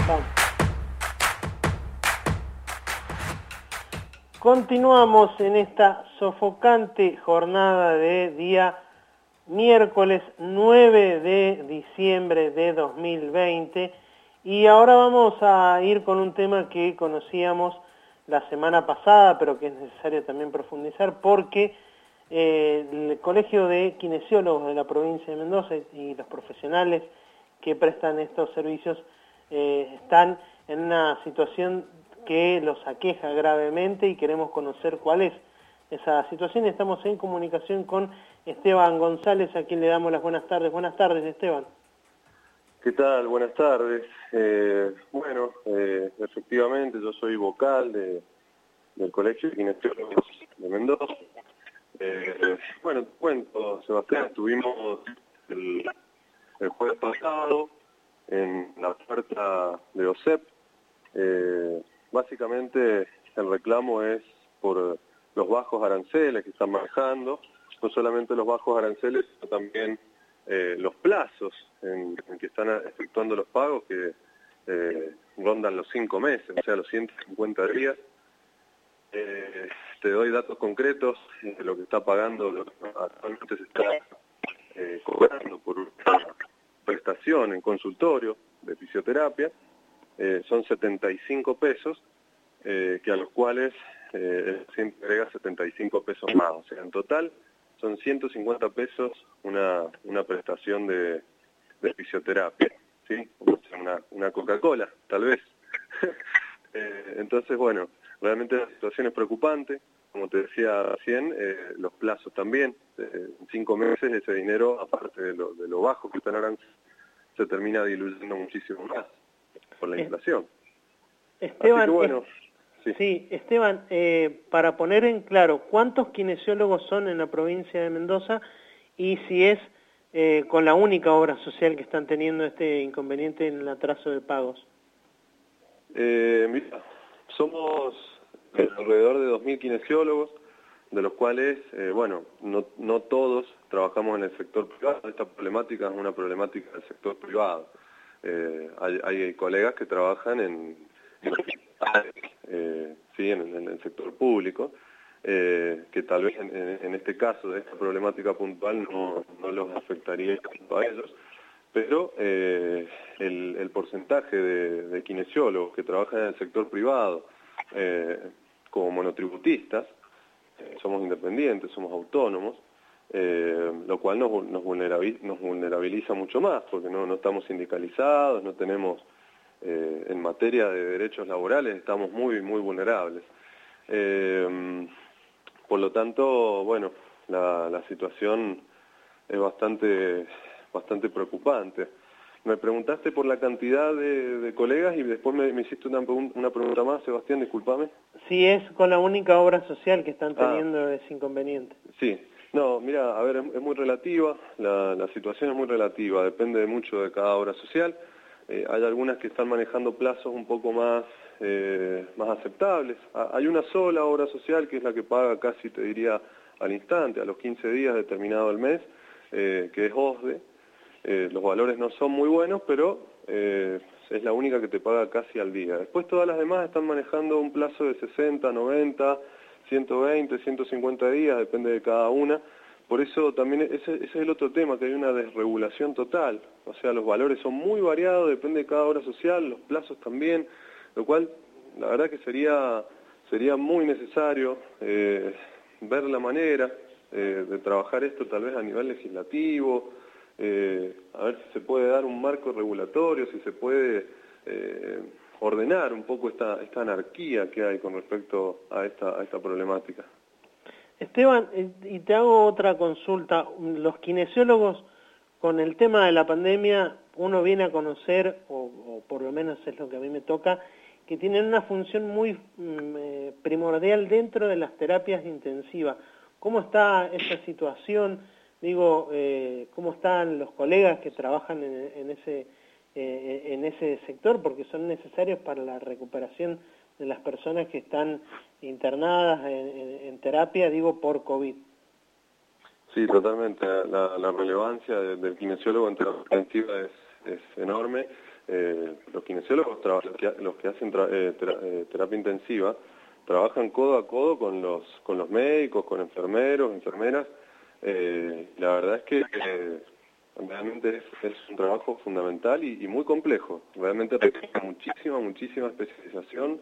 Vamos. Continuamos en esta sofocante jornada de día miércoles 9 de diciembre de 2020 y ahora vamos a ir con un tema que conocíamos la semana pasada, pero que es necesario también profundizar porque el Colegio de Kinesiólogos de la provincia de Mendoza y los profesionales que prestan estos servicios están en una situación que los aqueja gravemente y queremos conocer cuál es esa situación. Estamos en comunicación con Esteban González, a quien le damos las buenas tardes. Buenas tardes, Esteban. ¿Qué tal? Buenas tardes. Efectivamente, yo soy vocal del Colegio de Kinesiólogos de Mendoza. Te cuento, Sebastián, estuvimos el jueves pasado en la oferta de OSEP. Básicamente el reclamo es por los bajos aranceles que están manejando, no solamente los bajos aranceles, sino también los plazos en que están efectuando los pagos, que rondan los 5 meses, o sea, los 150 días. Te doy datos concretos de lo que está pagando, lo que actualmente se está cobrando por una prestación en consultorio de fisioterapia. Son 75 pesos, que a los cuales el paciente agrega 75 pesos más. O sea, en total son 150 pesos una prestación de fisioterapia, ¿sí? Una Coca-Cola, tal vez. Entonces, bueno, realmente la situación es preocupante. Como te decía recién, los plazos también. En 5 meses ese dinero, aparte de lo bajo que están ahora, se termina diluyendo muchísimo más por la inflación. Esteban, así que bueno, sí, Esteban, para poner en claro, ¿cuántos kinesiólogos son en la provincia de Mendoza y si es con la única obra social que están teniendo este inconveniente en el atraso de pagos? Mira, somos alrededor de 2.000 kinesiólogos, de los cuales, no todos trabajamos en el sector privado. Esta problemática es una problemática del sector privado. Hay colegas que trabajan en el sector público, que tal vez en este caso de esta problemática puntual no los afectaría tanto a ellos, pero el porcentaje de kinesiólogos que trabajan en el sector privado como monotributistas, somos independientes, somos autónomos, lo cual nos vulnerabiliza mucho más, porque no estamos sindicalizados, no tenemos, en materia de derechos laborales, estamos muy vulnerables. Por lo tanto, bueno, la situación es bastante preocupante. Me preguntaste por la cantidad de colegas y después me hiciste una pregunta más, Sebastián, discúlpame. Si es con la única obra social que están teniendo ese inconveniente. Sí, no, mira, a ver, es muy relativa, la situación es muy relativa, depende mucho de cada obra social. Hay algunas que están manejando plazos un poco más aceptables. Hay una sola obra social que es la que paga casi, te diría, al instante, a los 15 días determinado el mes, que es OSDE. Los valores no son muy buenos, pero es la única que te paga casi al día. Después todas las demás están manejando un plazo de 60, 90, 120, 150 días, depende de cada una. Por eso también ese es el otro tema, que hay una desregulación total. O sea, los valores son muy variados, depende de cada obra social, los plazos también, lo cual la verdad que sería muy necesario ver la manera de trabajar esto tal vez a nivel legislativo, a ver si se puede dar un marco regulatorio, si se puede ordenar un poco esta anarquía que hay con respecto a esta problemática. Esteban, y te hago otra consulta. Los kinesiólogos, con el tema de la pandemia, uno viene a conocer, o por lo menos es lo que a mí me toca, que tienen una función muy primordial dentro de las terapias intensivas. ¿Cómo está esa situación? Digo, ¿cómo están los colegas que trabajan en ese sector? Porque son necesarios para la recuperación de las personas que están internadas en terapia, digo, por COVID. Sí, totalmente. La relevancia del kinesiólogo en terapia intensiva es enorme. Los kinesiólogos, los que hacen terapia intensiva, trabajan codo a codo con los médicos, con enfermeros, enfermeras. La verdad es que realmente es un trabajo fundamental y muy complejo. Realmente requiere muchísima especialización.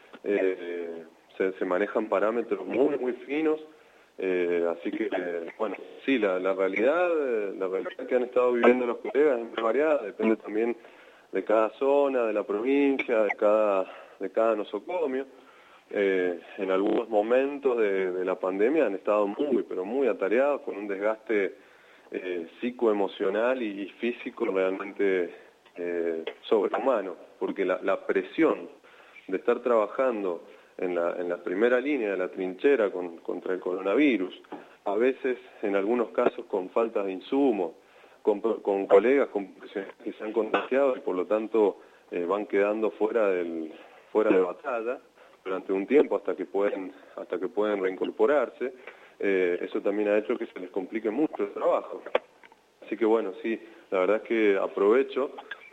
Se manejan parámetros muy finos. Así que, bueno, sí, la realidad que han estado viviendo los colegas es muy variada, depende también de cada zona, de la provincia, de cada nosocomio. En algunos momentos de la pandemia han estado pero muy atareados, con un desgaste psicoemocional y físico realmente sobrehumano, porque la presión de estar trabajando en la primera línea de la trinchera contra el coronavirus, a veces en algunos casos con faltas de insumos, con colegas, con profesionales que se han contagiado y por lo tanto van quedando fuera de batalla durante un tiempo hasta que pueden reincorporarse. Eso también ha hecho que se les complique mucho el trabajo. Así que bueno, sí, la verdad es que aprovecho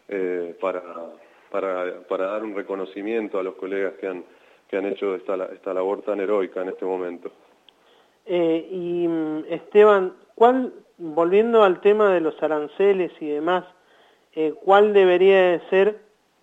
para dar un reconocimiento a los colegas que han hecho esta labor tan heroica en este momento. Y Esteban, volviendo al tema de los aranceles y demás, ¿cuál debería de ser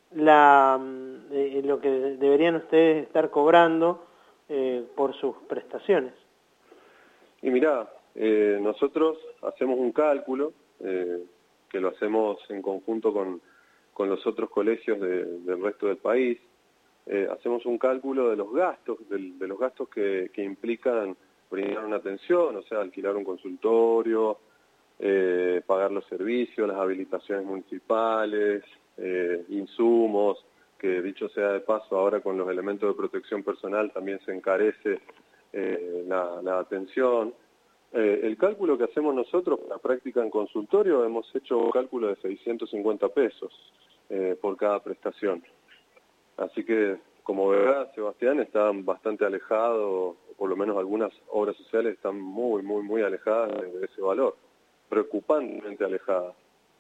lo que deberían ustedes estar cobrando por sus prestaciones? Y mirá, nosotros hacemos un cálculo, que lo hacemos en conjunto con los otros colegios del resto del país. Hacemos un cálculo de los gastos, de los gastos que implican brindar una atención, o sea, alquilar un consultorio, pagar los servicios, las habilitaciones municipales, insumos, que dicho sea de paso, ahora con los elementos de protección personal también se encarece la atención. El cálculo que hacemos nosotros para práctica en consultorio, hemos hecho un cálculo de 650 pesos por cada prestación. Así que, como verá, Sebastián, está bastante alejado, o por lo menos algunas obras sociales están muy alejadas de ese valor, preocupantemente alejadas.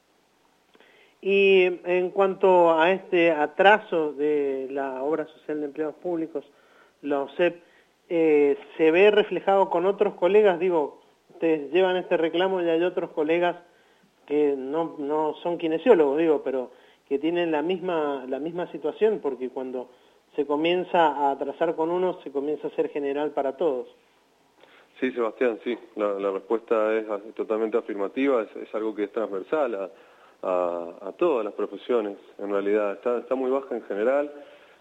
Y en cuanto a este atraso de la Obra Social de Empleados Públicos, la OSEP, ¿se ve reflejado con otros colegas? Digo, ustedes llevan este reclamo y hay otros colegas que no son kinesiólogos, digo, pero que tienen la misma situación, porque cuando se comienza a atrasar con uno, se comienza a ser general para todos. Sí, Sebastián, sí, la respuesta es totalmente afirmativa, es algo que es transversal a todas las profesiones, en realidad. Está muy baja en general,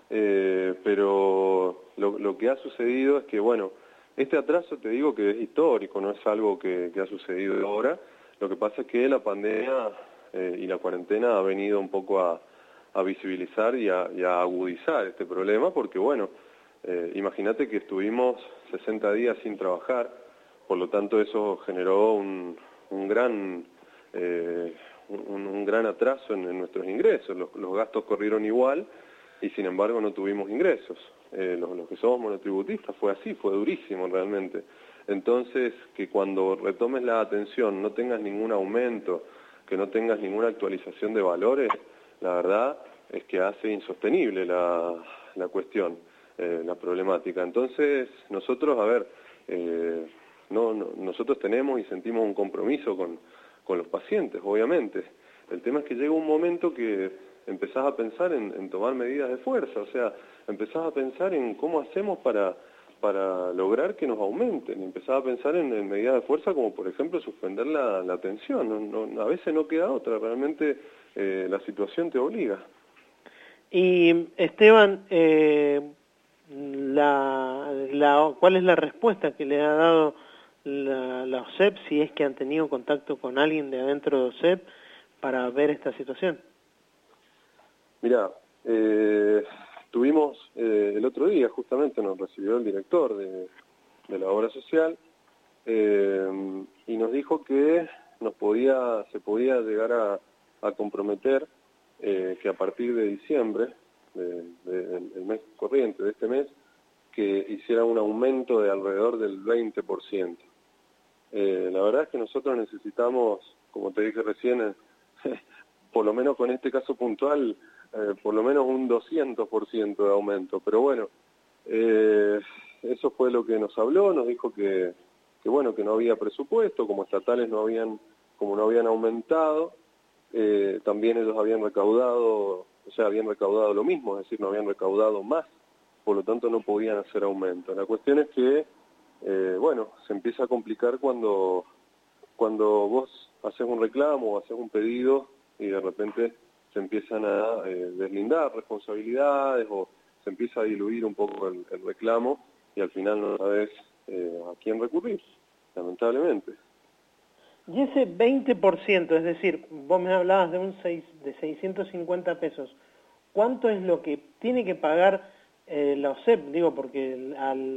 pero lo que ha sucedido es que, bueno, este atraso te digo que es histórico, no es algo que ha sucedido ahora. Lo que pasa es que la pandemia y la cuarentena ha venido un poco a visibilizar y a agudizar este problema, porque bueno, imagínate que estuvimos 60 días sin trabajar, por lo tanto eso generó un gran atraso en nuestros ingresos. Los gastos corrieron igual y sin embargo no tuvimos ingresos. Los que somos monotributistas fue así, fue durísimo realmente. Entonces, que cuando retomes la atención no tengas ningún aumento, que no tengas ninguna actualización de valores, la verdad es que hace insostenible la cuestión, la problemática. Entonces, nosotros, a ver, nosotros tenemos y sentimos un compromiso con los pacientes, obviamente. El tema es que llega un momento que empezás a pensar en tomar medidas de fuerza, o sea, empezás a pensar en cómo hacemos para lograr que nos aumenten, empezás a pensar en medidas de fuerza como por ejemplo suspender la atención, a veces no queda otra, realmente la situación te obliga. Y Esteban, ¿cuál es la respuesta que le ha dado la OSEP, si es que han tenido contacto con alguien de adentro de OSEP para ver esta situación? Mirá, tuvimos el otro día, justamente nos recibió el director de la obra social y nos dijo que se podía llegar a comprometer que a partir de diciembre, del mes corriente de este mes, que hiciera un aumento de alrededor del 20%. La verdad es que nosotros necesitamos, como te dije recién, por lo menos con este caso puntual, por lo menos un 200% de aumento. Pero bueno, eso fue lo que nos habló, nos dijo que bueno, que no había presupuesto, como estatales como no habían aumentado, también ellos habían recaudado, o sea, habían recaudado lo mismo, es decir, no habían recaudado más, por lo tanto no podían hacer aumento. La cuestión es que, bueno, se empieza a complicar cuando vos haces un reclamo o haces un pedido y de repente se empiezan a deslindar responsabilidades o se empieza a diluir un poco el reclamo y al final no sabes a quién recurrir, lamentablemente. Y ese 20%, es decir, vos me hablabas de 650 pesos, ¿cuánto es lo que tiene que pagar la OSEP? Digo, porque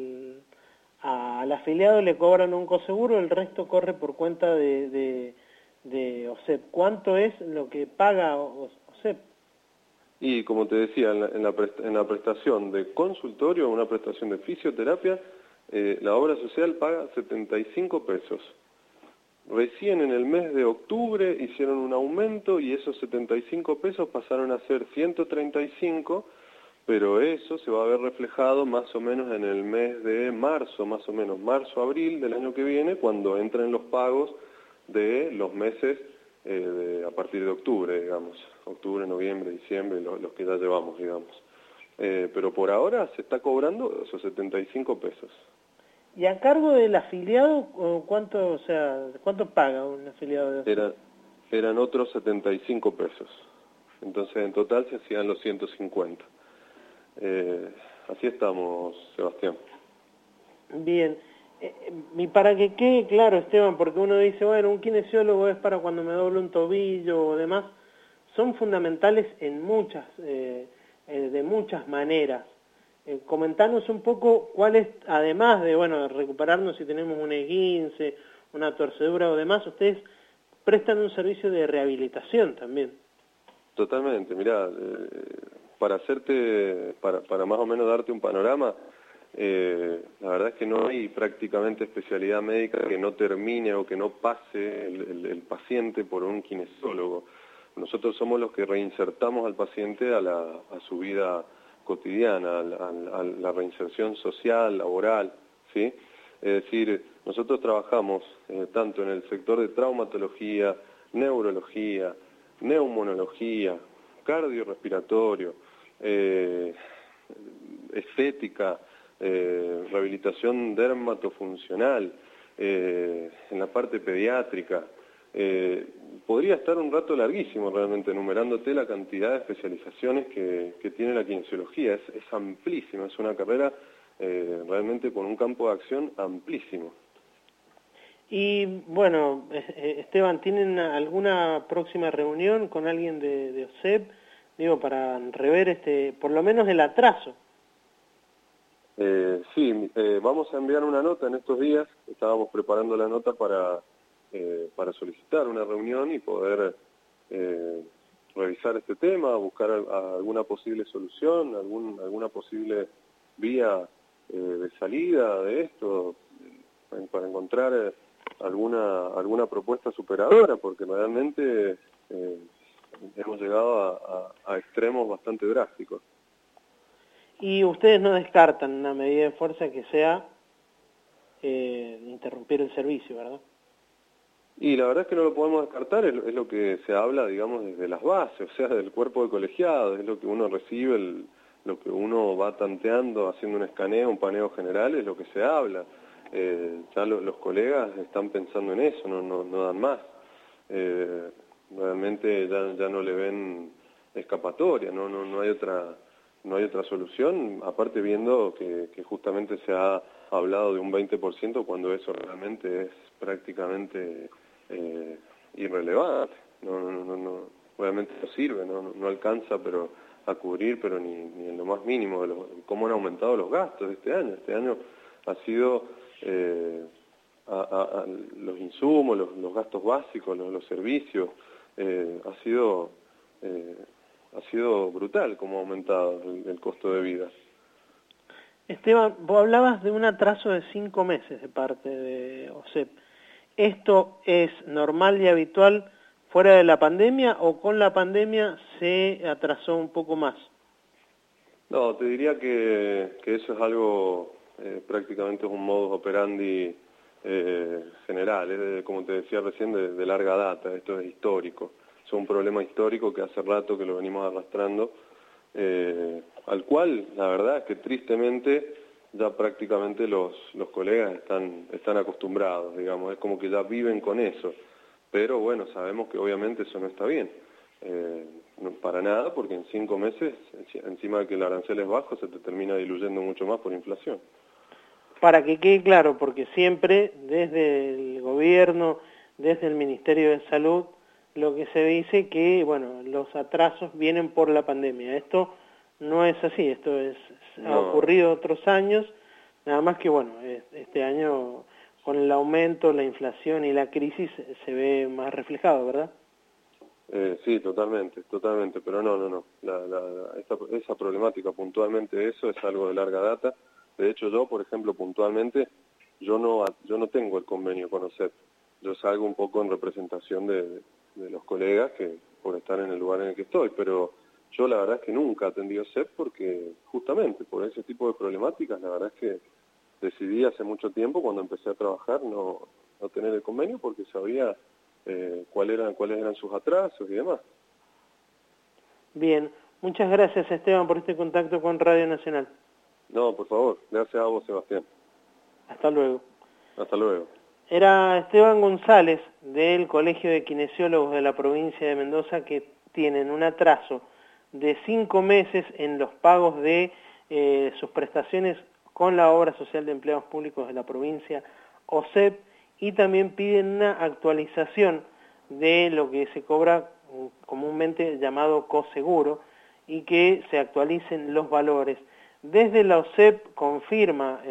al afiliado le cobran un coseguro, el resto corre por cuenta de OSEP. ¿Cuánto es lo que paga OSEP? Y como te decía, en la prestación de consultorio, una prestación de fisioterapia, la obra social paga 75 pesos. Recién en el mes de octubre hicieron un aumento y esos 75 pesos pasaron a ser 135, pero eso se va a ver reflejado más o menos en el mes de marzo, más o menos marzo-abril del año que viene, cuando entren los pagos de los meses a partir de octubre, digamos, octubre, noviembre, diciembre, los que ya llevamos, digamos. Pero por ahora se está cobrando esos 75 pesos. ¿Y a cargo del afiliado cuánto paga un afiliado de OSEP? Eran otros 75 pesos. Entonces en total se hacían los 150. Así estamos, Sebastián. Bien. Y para que quede claro, Esteban, porque uno dice, bueno, un kinesiólogo es para cuando me doble un tobillo o demás, son fundamentales en de muchas maneras. Comentanos un poco cuál es, además de, bueno, recuperarnos si tenemos un esguince, una torcedura o demás, ustedes prestan un servicio de rehabilitación también. Totalmente, mirá, para más o menos darte un panorama, la verdad es que no hay prácticamente especialidad médica que no termine o que no pase el paciente por un kinesiólogo. Nosotros somos los que reinsertamos al paciente a su vida cotidiana, a la reinserción social, laboral, ¿sí? Es decir, nosotros trabajamos tanto en el sector de traumatología, neurología, neumonología, cardiorrespiratorio, estética, rehabilitación dermatofuncional, en la parte pediátrica. Podría estar un rato larguísimo realmente enumerándote la cantidad de especializaciones que tiene la kinesiología. Es amplísima, es una carrera realmente con un campo de acción amplísimo. Y bueno, Esteban, ¿tienen alguna próxima reunión con alguien de OSEP? Digo, para rever por lo menos el atraso. Sí, vamos a enviar una nota en estos días. Estábamos preparando la nota para solicitar una reunión y poder revisar este tema, buscar alguna posible solución, alguna posible vía de salida de esto, para encontrar alguna propuesta superadora, porque realmente hemos llegado a extremos bastante drásticos. Y ustedes no descartan una medida de fuerza que sea interrumpir el servicio, ¿verdad? Y la verdad es que no lo podemos descartar, es lo que se habla, digamos, desde las bases, o sea, del cuerpo de colegiados, es lo que uno recibe, lo que uno va tanteando, haciendo un escaneo, un paneo general, es lo que se habla. Ya los colegas están pensando en eso, no dan más. Realmente ya no le ven escapatoria, no hay otra solución, aparte viendo que justamente se ha hablado de un 20% cuando eso realmente es prácticamente irrelevante, realmente no sirve, no alcanza a cubrir, pero ni en lo más mínimo de cómo han aumentado los gastos este año. Este año ha sido los insumos, los gastos básicos, los servicios, ha sido brutal cómo ha aumentado el costo de vida. Esteban, vos hablabas de un atraso de 5 meses de parte de OSEP. ¿Esto es normal y habitual fuera de la pandemia o con la pandemia se atrasó un poco más? No, te diría que eso es algo, prácticamente es un modus operandi general, como te decía recién, de larga data, esto es histórico, es un problema histórico que hace rato que lo venimos arrastrando, al cual la verdad es que tristemente ya prácticamente los colegas están acostumbrados, digamos, es como que ya viven con eso, pero bueno, sabemos que obviamente eso no está bien. No, para nada, porque en 5 meses, encima de que el arancel es bajo, se te termina diluyendo mucho más por inflación. Para que quede claro, porque siempre desde el gobierno, desde el Ministerio de Salud, lo que se dice que, bueno, los atrasos vienen por la pandemia. Esto no es así, ha ocurrido otros años, nada más que, bueno, este año con el aumento, la inflación y la crisis se ve más reflejado, ¿verdad? Sí, totalmente, pero no. Esa problemática puntualmente, eso es algo de larga data. De hecho, yo, por ejemplo, puntualmente, yo no tengo el convenio con OSEP. Yo salgo un poco en representación de los colegas que por estar en el lugar en el que estoy, pero yo la verdad es que nunca atendí OSEP porque justamente por ese tipo de problemáticas, la verdad es que decidí hace mucho tiempo, cuando empecé a trabajar, no tener el convenio porque sabía cuáles eran sus atrasos y demás. Bien, muchas gracias Esteban por este contacto con Radio Nacional. No, por favor, gracias a vos, Sebastián. Hasta luego. Hasta luego. Era Esteban González del Colegio de Kinesiólogos de la provincia de Mendoza, que tienen un atraso de 5 meses en los pagos de sus prestaciones con la Obra Social de Empleados Públicos de la provincia, OSEP, y también piden una actualización de lo que se cobra comúnmente llamado coseguro, y que se actualicen los valores. Desde la OSEP confirma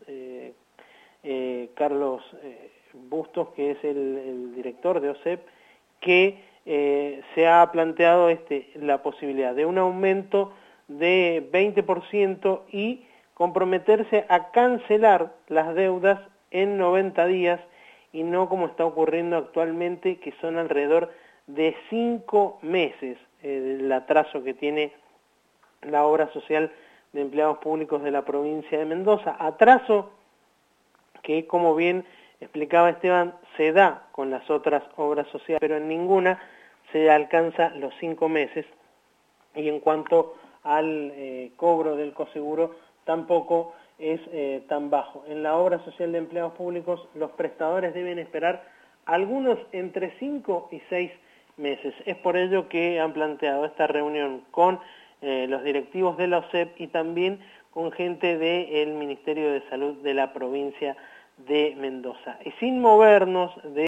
Carlos Bustos, que es el director de OSEP, que se ha planteado la posibilidad de un aumento de 20% y comprometerse a cancelar las deudas en 90 días y no como está ocurriendo actualmente, que son alrededor de 5 meses el atraso que tiene la Obra Social de Empleados Públicos de la provincia de Mendoza. Atraso que, como bien explicaba Esteban, se da con las otras obras sociales, pero en ninguna se alcanza los 5 meses. Y en cuanto al cobro del coseguro, tampoco es tan bajo. En la Obra Social de Empleados Públicos, los prestadores deben esperar algunos entre 5 y 6 meses. Es por ello que han planteado esta reunión con los directivos de la OSEP y también con gente del Ministerio de Salud de la provincia de Mendoza. Y sin movernos de